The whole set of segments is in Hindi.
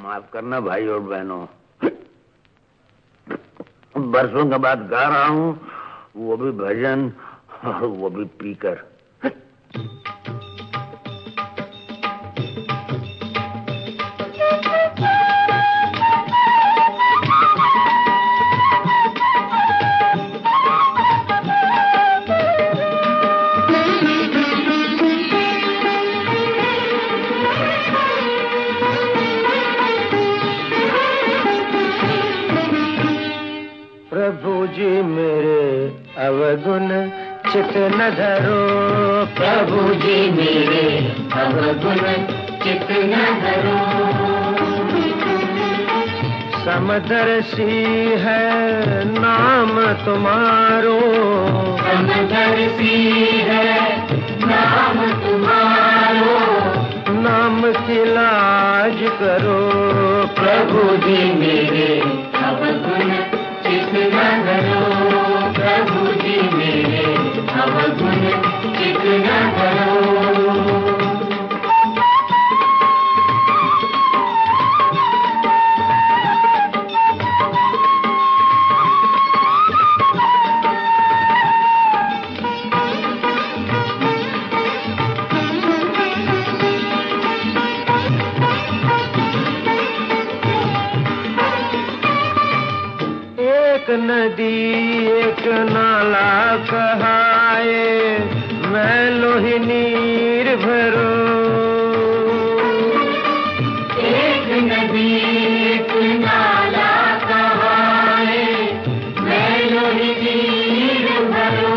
माफ करना भाई और बहनों, बरसों के बाद गा रहा हूँ, वो भी भजन और वो भी पीकर। प्रभु जी मेरे अवगुण चित न धरो, प्रभु जी मेरे अवगुण चित न धरो। समदर्शी है नाम तुम्हारो, समदर्शी है नाम तुम्हारो। नाम की लाज करो, प्रभु जी मेरे अवगुण चित न धरो, प्रभु जी मेरे अवगुण चित न धरो। एक नदी एक नाला कहाए, मैं लोही नीर भरो। एक नदी एक नाला कहाए, मैं लोही नीर भरो।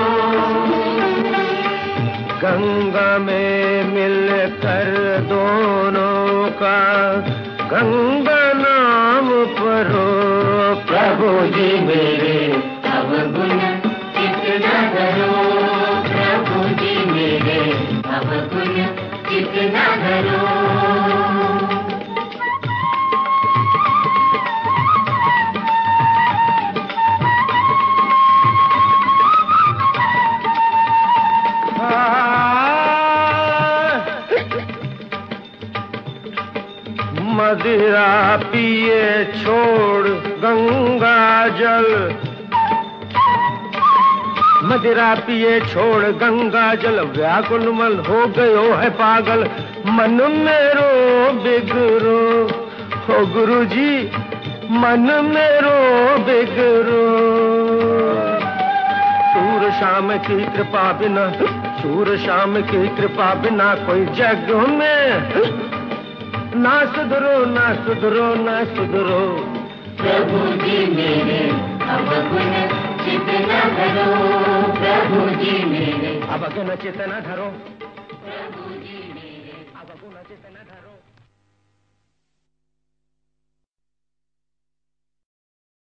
गंगा में मिलकर दोनों का गंगा नाम परो, प्रभु जी मेरे अवगुण चित न धरो, प्रभु जी मेरे अवगुण चित न धरो। मदिरा पिए छोड़ गंगा जल, मदिरा पिए छोड़ गंगा जल। व्याकुल मन हो गयो है पागल, मन मेरो बिगड़ो। हो गुरु जी मन मेरो बिगड़ो। सूर शाम की कृपा बिना, सूर शाम की कृपा बिना कोई जग में ना सुधरो, ना सुधरो, ना सुधरो। प्रभु जी मेरे अवगुण चित न धरो, प्रभु जी मेरे अवगुण चित न धरो, प्रभु जी मेरे अवगुण चित न धरो।